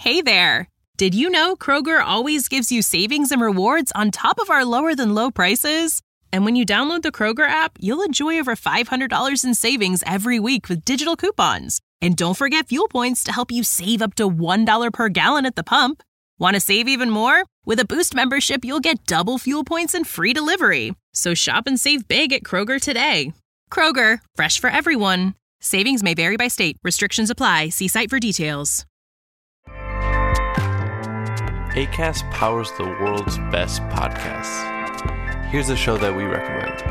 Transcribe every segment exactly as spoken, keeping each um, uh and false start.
Hey there! Did you know Kroger always gives you savings and rewards on top of our lower-than-low prices? And when you download the Kroger app, you'll enjoy over five hundred dollars in savings every week with digital coupons. And don't forget fuel points to help you save up to one dollar per gallon at the pump. Want to save even more? With a Boost membership, you'll get double fuel points and free delivery. So shop and save big at Kroger today. Kroger, fresh for everyone. Savings may vary by state. Restrictions apply. See site for details. Acast powers the world's best podcasts. Here's a show that we recommend.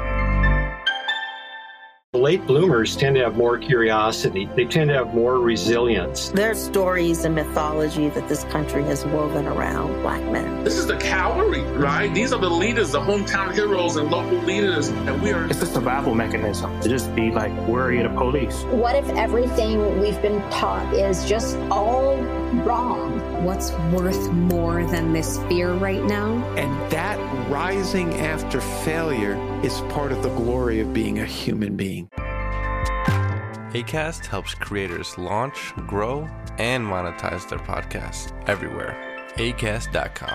Late bloomers tend to have more curiosity. They tend to have more resilience. There's stories and mythology that this country has woven around Black men. This is the cavalry, right? These are the leaders, the hometown heroes and local leaders, and we are... It's a survival mechanism to just be like worried of police. What if everything we've been taught is just all wrong? What's worth more than this fear right now? And that rising after failure is part of the glory of being a human being. Acast helps creators launch, grow, and monetize their podcasts everywhere. acast dot com.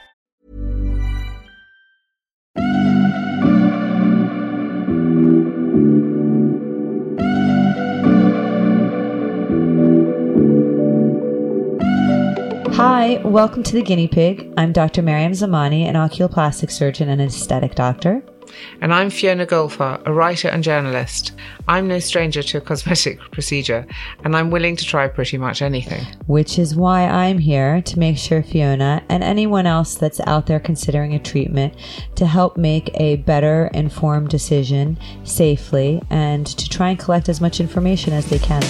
Hi, welcome to The Guinea Pig. I'm Doctor Mariam Zamani, an oculoplastic surgeon and an aesthetic doctor. And I'm Fiona Golfar, a writer and journalist. I'm no stranger to a cosmetic procedure, and I'm willing to try pretty much anything. Which is why I'm here to make sure Fiona and anyone else that's out there considering a treatment to help make a better informed decision safely and to try and collect as much information as they can.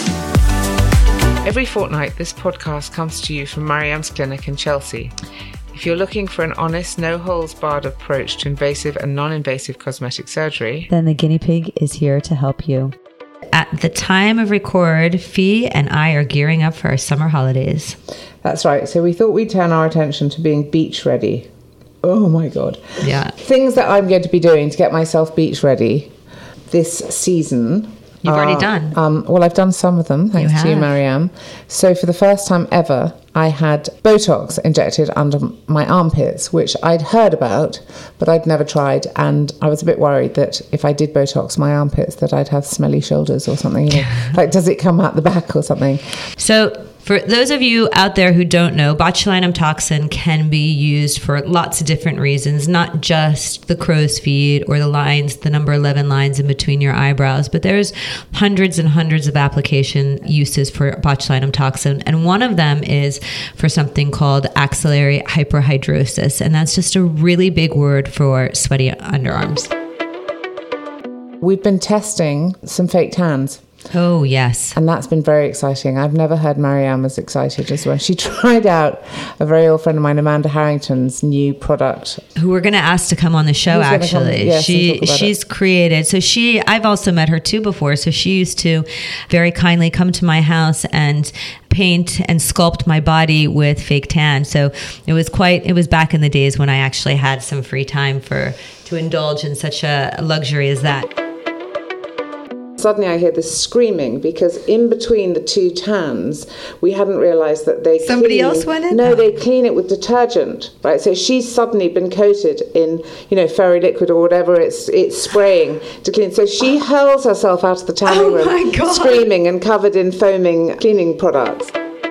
Every fortnight, this podcast comes to you from Mariam's clinic in Chelsea. If you're looking for an honest, no-holds-barred approach to invasive and non-invasive cosmetic surgery, then The Guinea Pig is here to help you. At the time of record, Fee and I are gearing up for our summer holidays. That's right. So we thought we'd turn our attention to being beach ready. Oh my God. Yeah. Things that I'm going to be doing to get myself beach ready this season. You've uh, already done? Um, well, I've done some of them, thanks you to you, Mariam. So for the first time ever, I had Botox injected under my armpits, which I'd heard about, but I'd never tried. And I was a bit worried that if I did Botox my armpits, that I'd have smelly shoulders or something. You know? Like, does it come out the back or something? So for those of you out there who don't know, botulinum toxin can be used for lots of different reasons, not just the crow's feet or the lines, the number eleven lines in between your eyebrows, but there's hundreds and hundreds of application uses for botulinum toxin. And one of them is for something called axillary hyperhidrosis. And that's just a really big word for sweaty underarms. We've been testing some fake tans. Oh, yes. And that's been very exciting. I've never heard Mariam as excited as when she tried out a very old friend of mine, Amanda Harrington's new product. Who we're going to ask to come on the show, Who's actually. Yes, she She's it. created, so she, I've also met her too before, so she used to very kindly come to my house and paint and sculpt my body with fake tan. So it was quite, it was back in the days when I actually had some free time for to indulge in such a luxury as that. Suddenly I hear this screaming because in between the two tans, we hadn't realised that they Somebody clean, else went in? No, they clean it with detergent, right? So she's suddenly been coated in, you know, fairy liquid or whatever it's it's spraying to clean. So she hurls herself out of the tanning oh room, screaming and covered in foaming cleaning products.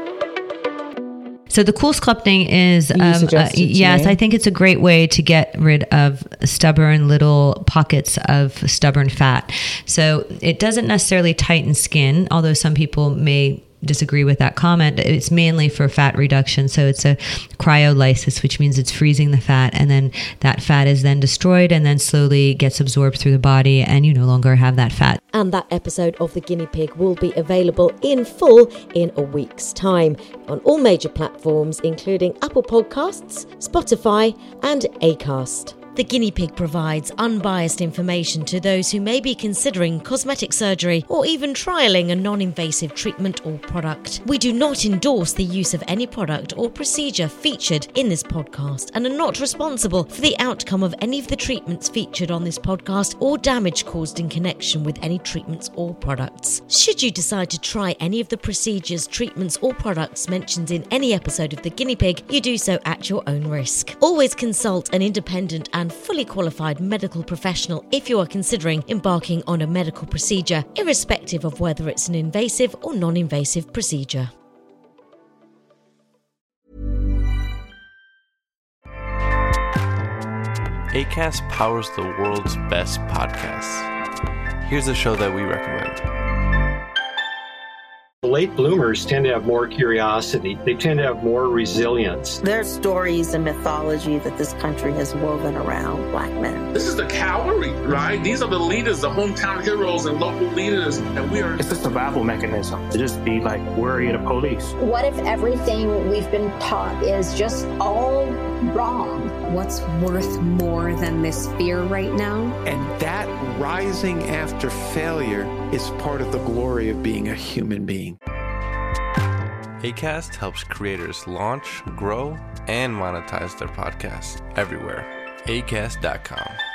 So the cool sculpting is, um, uh, yes, I think it's a great way to get rid of stubborn little pockets of stubborn fat. So it doesn't necessarily tighten skin, although some people may disagree with that comment. It's mainly for fat reduction. So it's a cryolysis, which means it's freezing the fat, and then that fat is then destroyed and then slowly gets absorbed through the body, and you no longer have that fat. And that episode of The Guinea Pig will be available in full in a week's time on all major platforms, including Apple Podcasts, Spotify, and Acast. The Guinea Pig provides unbiased information to those who may be considering cosmetic surgery or even trialling a non-invasive treatment or product. We do not endorse the use of any product or procedure featured in this podcast and are not responsible for the outcome of any of the treatments featured on this podcast or damage caused in connection with any treatments or products. Should you decide to try any of the procedures, treatments or products mentioned in any episode of The Guinea Pig, you do so at your own risk. Always consult an independent and fully qualified medical professional if you are considering embarking on a medical procedure, irrespective of whether it's an invasive or non-invasive procedure. Acast powers the world's best podcasts. Here's a show that we recommend. Late bloomers tend to have more curiosity. They tend to have more resilience. There are stories and mythology that this country has woven around Black men. This is the cavalry, right? These are the leaders, the hometown heroes and local leaders. And we are... It's a survival mechanism to just be like worry of the police. What if everything we've been taught is just all wrong? What's worth more than this fear right now? And that rising after failure is part of the glory of being a human being. Acast helps creators launch, grow, and monetize their podcasts everywhere. acast dot com.